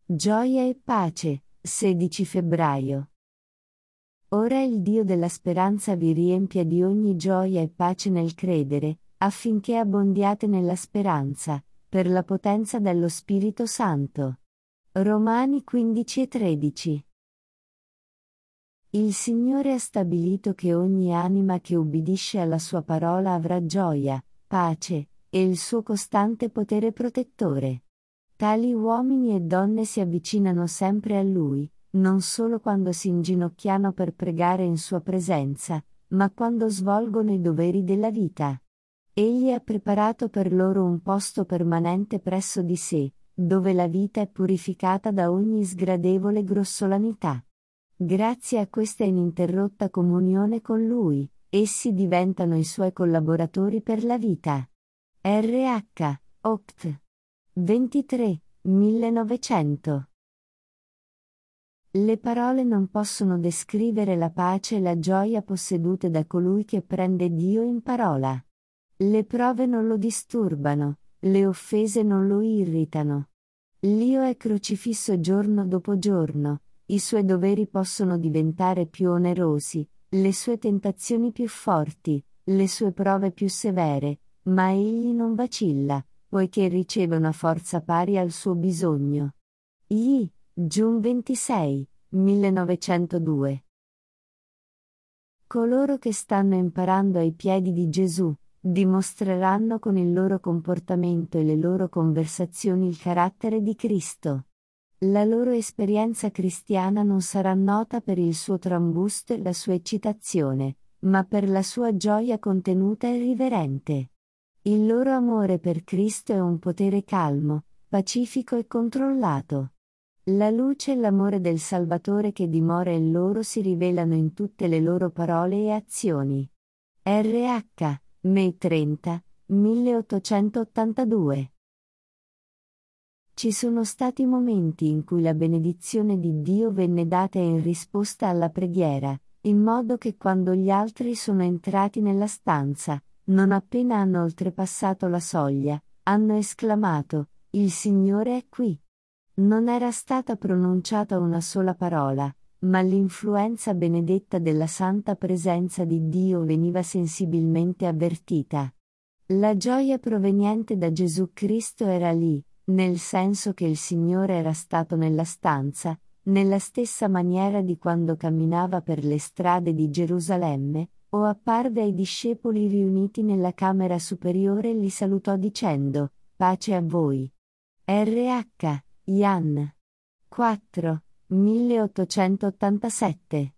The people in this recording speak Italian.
Gioia e pace, 16 febbraio. Ora il Dio della speranza vi riempia di ogni gioia e pace nel credere, affinché abbondiate nella speranza, per la potenza dello Spirito Santo. Romani 15:13. Il Signore ha stabilito che ogni anima che ubbidisce alla sua parola avrà gioia, pace, e il suo costante potere protettore. Tali uomini e donne si avvicinano sempre a Lui, non solo quando si inginocchiano per pregare in Sua presenza, ma quando svolgono i doveri della vita. Egli ha preparato per loro un posto permanente presso di sé, dove la vita è purificata da ogni sgradevole grossolanità. Grazie a questa ininterrotta comunione con Lui, essi diventano i Suoi collaboratori per la vita. R.H. Oct. 23, 1900. Le parole non possono descrivere la pace e la gioia possedute da colui che prende Dio in parola. Le prove non lo disturbano, le offese non lo irritano. L'io è crocifisso giorno dopo giorno, i suoi doveri possono diventare più onerosi, le sue tentazioni più forti, le sue prove più severe, ma egli non vacilla, poiché riceve una forza pari al suo bisogno. Giun 26, 1902. Coloro che stanno imparando ai piedi di Gesù, dimostreranno con il loro comportamento e le loro conversazioni il carattere di Cristo. La loro esperienza cristiana non sarà nota per il suo trambusto e la sua eccitazione, ma per la sua gioia contenuta e riverente. Il loro amore per Cristo è un potere calmo, pacifico e controllato. La luce e l'amore del Salvatore che dimora in loro si rivelano in tutte le loro parole e azioni. R.H. May 30, 1882. Ci sono stati momenti in cui la benedizione di Dio venne data in risposta alla preghiera, in modo che quando gli altri sono entrati nella stanza, non appena hanno oltrepassato la soglia, hanno esclamato: "Il Signore è qui". Non era stata pronunciata una sola parola, ma l'influenza benedetta della santa presenza di Dio veniva sensibilmente avvertita. La gioia proveniente da Gesù Cristo era lì, nel senso che il Signore era stato nella stanza, nella stessa maniera di quando camminava per le strade di Gerusalemme, o apparve ai discepoli riuniti nella camera superiore e li salutò dicendo: "Pace a voi". R.H. Jan. 4, 1887.